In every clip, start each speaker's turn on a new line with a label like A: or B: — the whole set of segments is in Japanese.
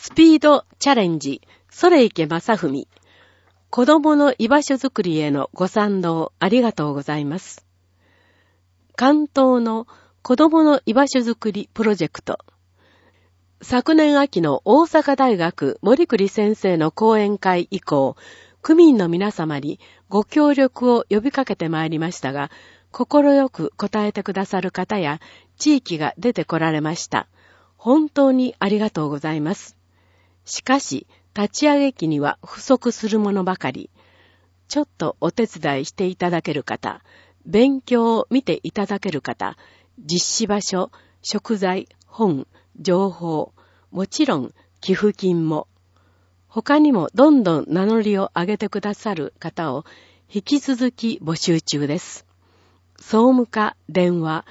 A: スピードチャレンジ、それいけ正文。子供の居場所づくりへのご賛同ありがとうございます。関東の子供の居場所づくりプロジェクト。昨年秋の大阪大学森栗先生の講演会以降、区民の皆様にご協力を呼びかけてまいりましたが、心よく答えてくださる方や地域が出てこられました。本当にありがとうございます。しかし、立ち上げ期には不足するものばかり。ちょっとお手伝いしていただける方、勉強を見ていただける方、実施場所、食材、本、情報、もちろん寄付金も。他にもどんどん名乗りを上げてくださる方を引き続き募集中です。総務課電話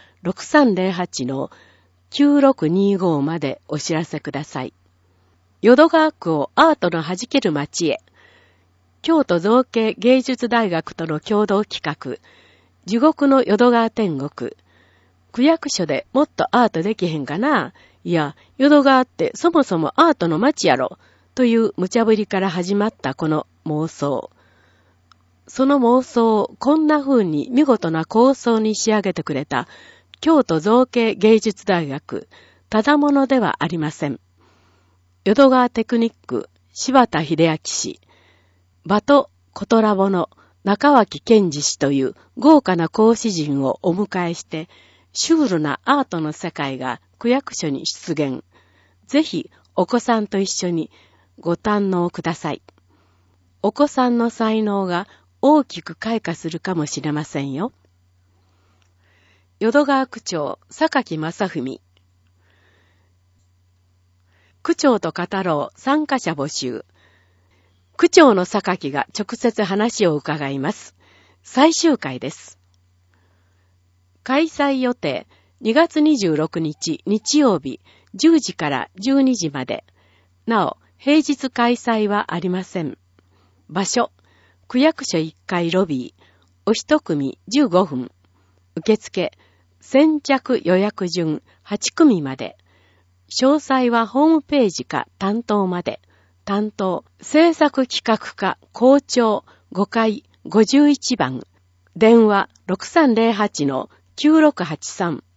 A: 6308-9625 までお知らせください。淀川区をアートの弾ける街へ。京都造形芸術大学との共同企画、地獄の淀川天国。区役所でもっとアートできへんかな？いや、淀川ってそもそもアートの街やろ。という無茶ぶりから始まったこの妄想。その妄想をこんな風に見事な構想に仕上げてくれた京都造形芸術大学、ただものではありません。淀川テクニック柴田秀明氏、バトコトラボの中脇健二氏という豪華な講師陣をお迎えして、シュールなアートの世界が区役所に出現。ぜひお子さんと一緒にご堪能ください。お子さんの才能が大きく開花するかもしれませんよ。淀川区長、榊正文。区長と語ろう参加者募集。区長の榊が直接話を伺います。最終回です。開催予定2月26日日曜日10時から12時まで。なお、平日開催はありません。場所、区役所1階ロビー。お一組15分。受付、先着予約順8組まで。詳細はホームページか担当まで。担当、制作企画課校長5階51番。電話 6308-9683